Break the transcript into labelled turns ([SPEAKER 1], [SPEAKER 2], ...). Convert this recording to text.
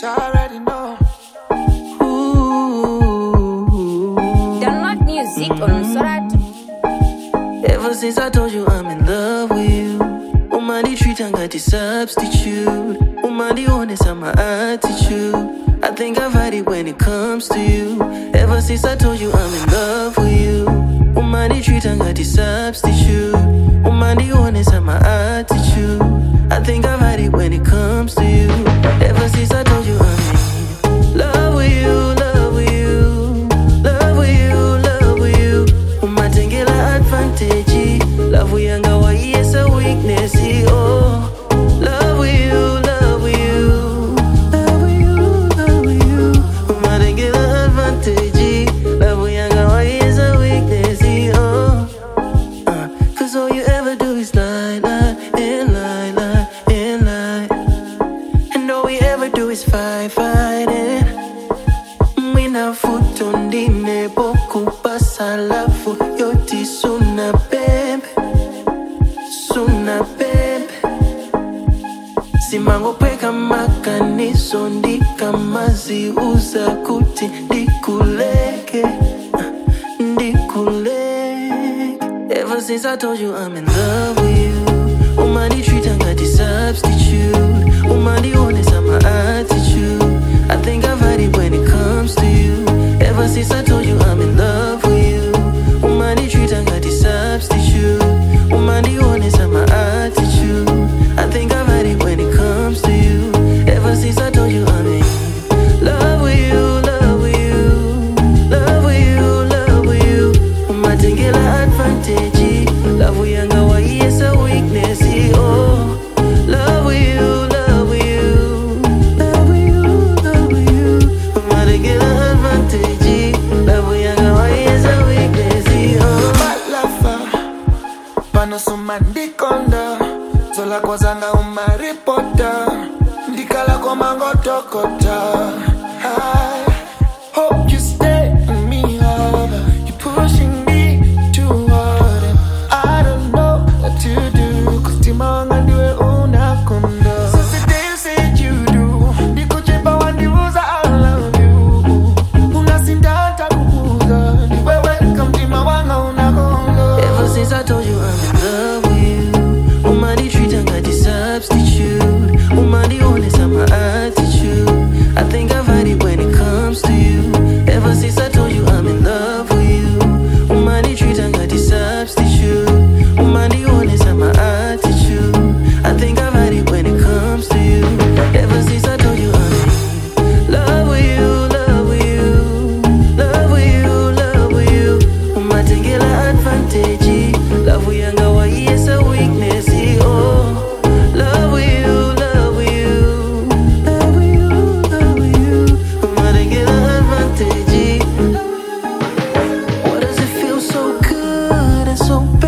[SPEAKER 1] already know.
[SPEAKER 2] Download music on Sorat.
[SPEAKER 3] Ever since I told you I'm in love with you, Umani treat and got the substitute. Umani honest on my attitude. I think I've had it when it comes to you. Ever since I told you I'm in love with you, Umani treat and got the substitute. Umani honest on my attitude. I think I've had it when it comes to you. Ever since I told you I'm in love with you, love with you, love with you, love with you. Umatengela advantage, love with younger, why yes a weakness, oh. Love with you, love with you, love with you, love with you. Umatengela advantage, love with younger, why yes a weakness, oh. Cause all you ever do is lie, lie, and lie, lie, and lie. And all we ever do is fight, fight, and mina futo ndine boku pasalafu yoti suna bembe, suna bembe. Simango peka makaniso ndika mazi uza kuti ndikuleke, ndikuleke. Ever since I told you I'm in love with you, Umani treat and got the substitute. Umani honest on my attitude. I think I've had it when it comes to you. Ever since I told you I'm in love with you, Umani treat and got the substitute. Umani honest on my attitude. I think I've had it when it comes to you. Ever since I told you I'm in love with you, love with you, love with you, love with you. Umatengela advantage, love with younger, why yes a weakness, oh. Love with you, love with you, love with you, love with you. Umatengela advantage, love with younger, why yes a weakness, oh.
[SPEAKER 1] Malafa, pano sumandikonda, zola kwa zanga umaripota, ndikala kwa mangotokota. I hope you stay in me, love. You're pushing me too hard, and I don't know what to do, cause timanga ndiwe unakonda. Since the day you said you do, nikujipa wandiuza I love you. Unasindata kuuza, ndiwe welcome tima wanga unakonda.
[SPEAKER 3] Ever since I told you I'm in love with you, Umani treat and got the substitute. Umani honest on my attitude. I think I've had it when it comes to you. Ever since I told you I'm in love with you, Umani treat and got the substitute. Umani honest on my attitude. I think I've had it when it comes to you. Ever since I told you I'm in love with you, love with you, love with you, love with you. Umatengela advantage, love with younger, why yes a weakness, oh. Love with you, love with you, love with you, love with you. Umatengela advantage. What does it feel so good and so bad?